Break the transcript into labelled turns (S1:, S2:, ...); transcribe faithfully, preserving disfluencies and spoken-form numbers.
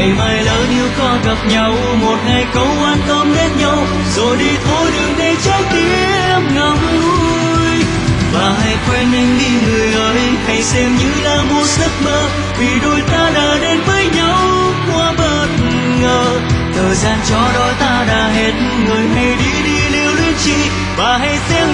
S1: ngày mai lỡ nếu có gặp nhau, một ngày câu oán tóm đến nhau, rồi đi thôi đừng để trái tim ngậm ngùi. Và hãy quên anh đi người ơi, hãy xem như là một giấc mơ, vì đôi ta đã đến với nhau quá bất ngờ. Thời gian cho đôi ta đã hết, người hãy đi đi lưu luyến chi, và hãy xem